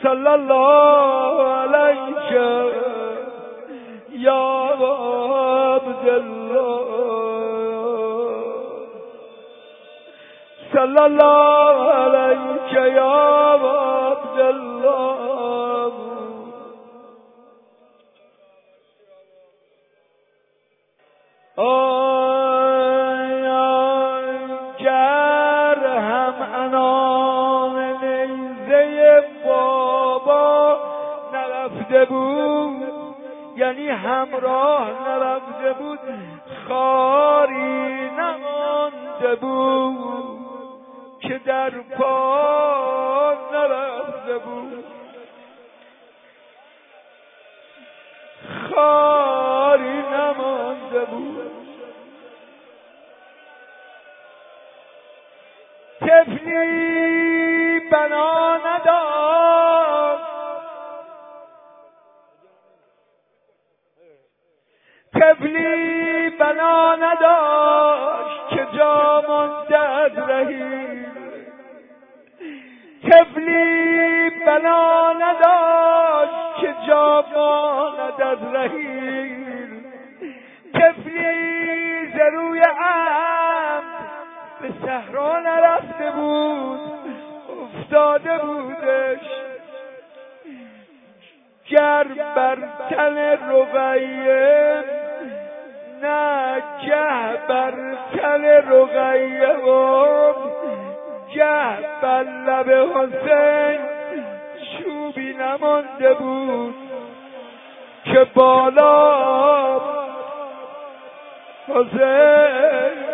صلی الله علیک یا عبدالله صلی الله علیک یا عبدالله گر هم انان نیزه بابا نرفته بود، یعنی همراه نرفته بود، خاری نمانده بود که در پا نرفته بود، خاری نمانده بود. طفلی بنا نداشت، طفلی بنا نداشت که جا مانده از رهی، طفلی بنا نداشت که جا ماند از رهی، طفلی ز روی عمد به صحرا نرفته بود، افتاده بودش. گر بر تن رقیه نه گه بر تن رقیه و گه بر لب حسین چوبی نمانده بود که بالا حسین